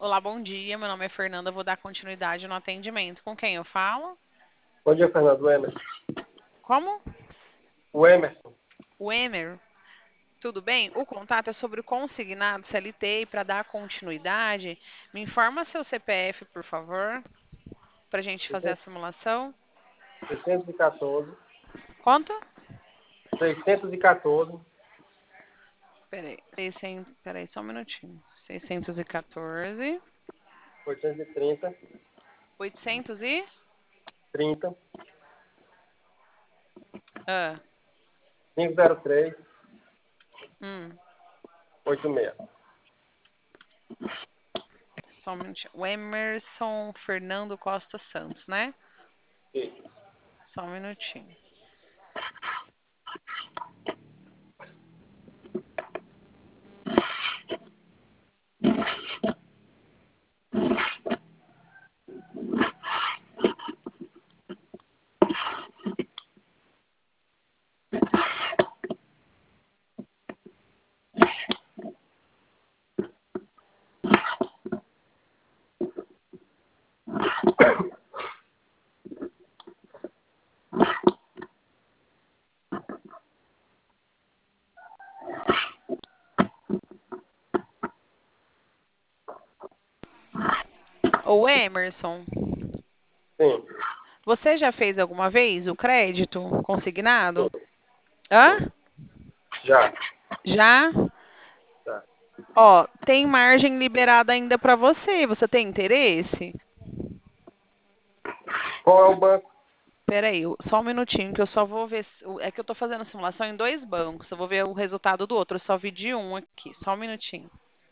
Olá, bom dia. Meu nome é Fernanda. Vou dar continuidade no atendimento. Com quem eu falo? Bom dia, Fernando. O Emerson. Como? O Emerson. O Emer. Tudo bem? O contato é sobre o consignado CLT e para dar continuidade, me informa seu CPF, por favor, para a gente fazer a simulação. 614. Quanto? 614. Peraí, só um minutinho. 614. 830. 800 e? 30. Ah, 503. hum, 86. só um minutinho. O Emerson Fernando Costa Santos, né? Isso. Só um minutinho. Ô Emerson, Sim. você já fez alguma vez o crédito Sim. consignado? Sim. Hã? Já. Já? Tá. Ó, tem margem liberada ainda para você. Você tem interesse? Qual é o banco? Peraí, só um minutinho que eu só vou ver. É que eu tô fazendo simulação em dois bancos. Eu vou ver o resultado do outro. Eu só vi de um aqui. Só um minutinho.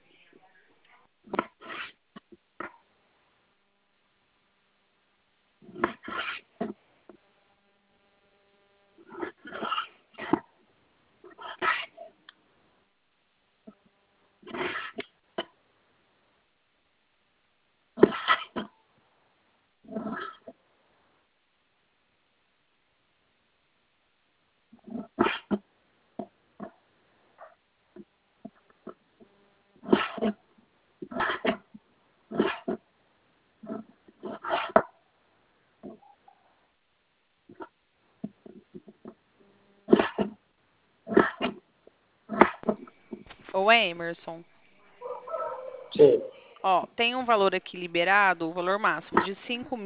Ô Emerson, Sim. ó, tem um valor aqui liberado, o valor máximo de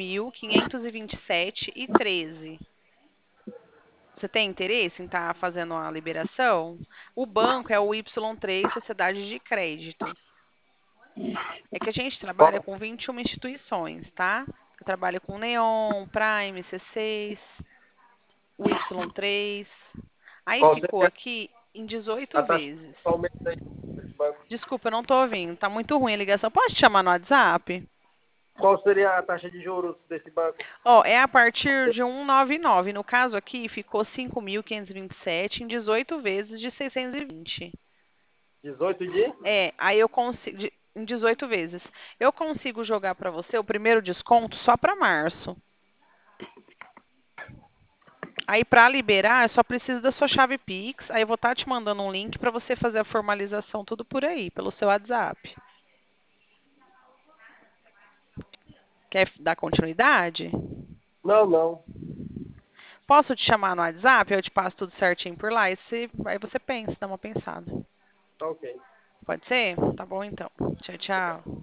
5.527,13. Você tem interesse em estar fazendo a liberação? O banco é o Y3 Sociedade de Crédito. É que a gente trabalha Qual, com 21 instituições, tá? Eu trabalho com Neon, Prime, C6, o Y3. Aí qual ficou seria aqui em 18 a taxa vezes. atualmente aí desse banco? Desculpa, eu não tô ouvindo. Tá muito ruim a ligação. Pode te chamar no WhatsApp? Qual seria a taxa de juros desse banco? Ó, é a partir de 199. No caso aqui, ficou 5.527 em 18 vezes de 620. 18 de? É, aí eu consigo em 18 vezes. Eu consigo jogar para você o primeiro desconto só para março. Aí para liberar, eu só preciso da sua chave Pix. Aí eu vou estar te mandando um link para você fazer a formalização tudo por aí, pelo seu WhatsApp. Quer dar continuidade? Não, não. Posso te chamar no WhatsApp? Eu te passo tudo certinho por lá. Aí você pensa, dá uma pensada. Tá ok. Pode ser? Tá bom então. Tchau, tchau.